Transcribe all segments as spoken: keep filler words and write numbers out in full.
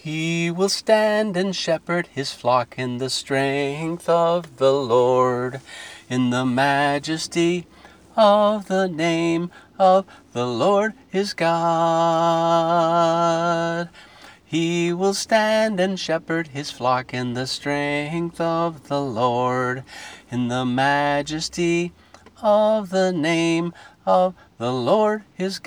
He will stand and shepherd his flock in the strength of the Lord, in the majesty of the name of the Lord his God. He will stand and shepherd his flock in the strength of the Lord, in the majesty of the name of the Lord his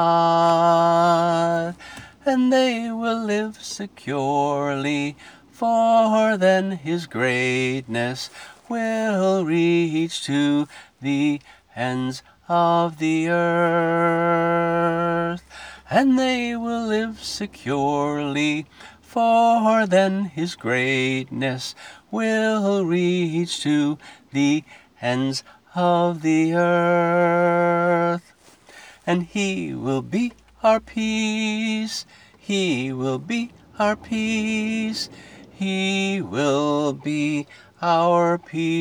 God. And they will live securely, for then his greatness will reach to the ends of the earth. And they will live securely, for then his greatness will reach to the ends of the earth. And he will be our peace, he will be our peace, he will be our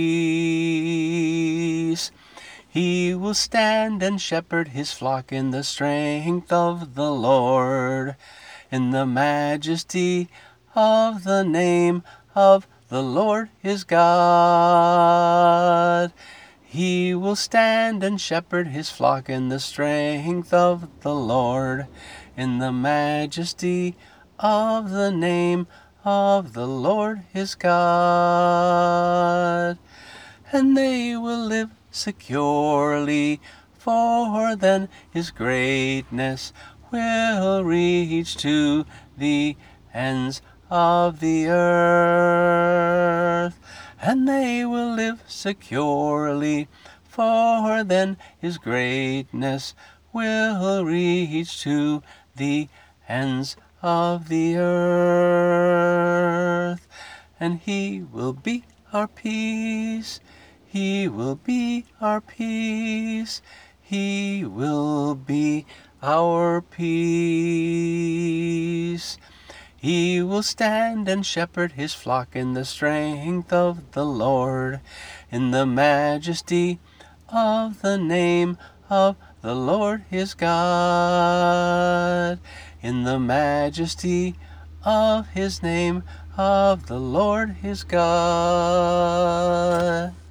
peace. He will stand and shepherd his flock in the strength of the Lord, in the majesty of the name of the Lord his God. He will stand and shepherd his flock in the strength of the Lord, in the majesty of the name of the Lord his God. And they will live securely, for then his greatness will reach to the ends of the earth. And they will live securely, for then his greatness will reach to the ends of the earth. And he will be our peace, he will be our peace, he will be our peace. He will stand and shepherd his flock in the strength of the Lord, in the majesty of the name of the Lord his God, in the majesty of his name of the Lord his God.